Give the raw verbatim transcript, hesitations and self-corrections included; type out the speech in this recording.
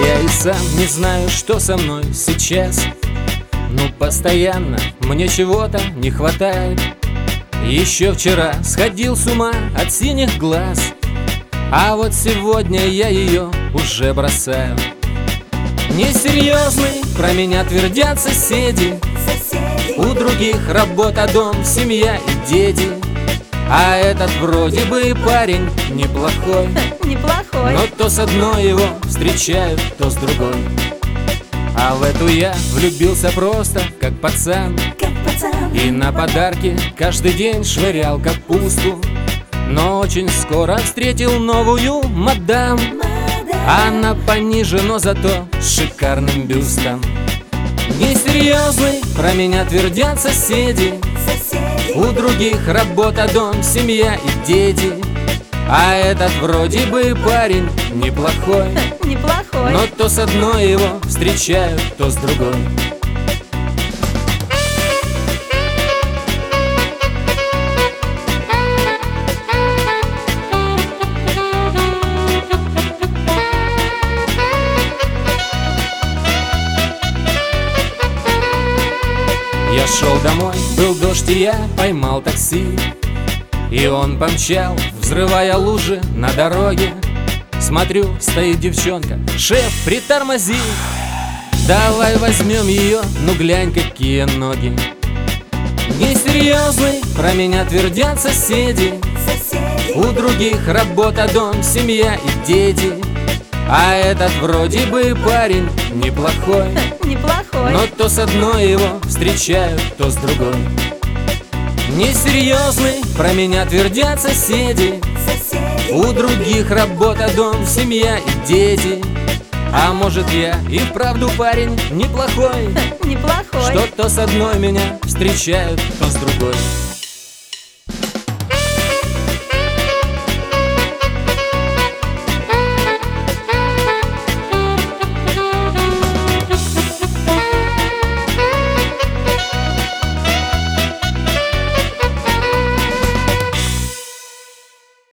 Я и сам не знаю, что со мной сейчас. Ну, постоянно мне чего-то не хватает. Еще вчера сходил с ума от синих глаз, а вот сегодня я ее уже бросаю. Несерьезный, про меня твердят соседи. У других работа, дом, семья и дети. А этот вроде бы парень неплохой, неплохой. но то с одной его встречают, то с другой. А в эту я влюбился просто, как пацан, как пацан. И на подарки каждый день швырял капусту. Но очень скоро встретил новую мадам, Мадам. она пониже, но зато с шикарным бюстом. Несерьезный, про меня твердят соседи. Соседи. У других работа, дом, семья и дети. А этот вроде бы парень неплохой, неплохой. но то с одной его встречают, то с другой. Я шел домой, был дождь, и я поймал такси. И он помчал, взрывая лужи на дороге. Смотрю, стоит девчонка, шеф, притормози. Давай возьмем ее, ну глянь, какие ноги. Несерьезный, про меня твердят соседи. Соседи. У других работа, дом, семья и дети. А этот вроде бы парень неплохой, неплохой. но то с одной его встречают, то с другой. Несерьезный, про меня твердят соседи. Соседи. У других работа, дом, семья и дети. А может, я и вправду парень неплохой, неплохой. что то с одной меня встречают, то с другой.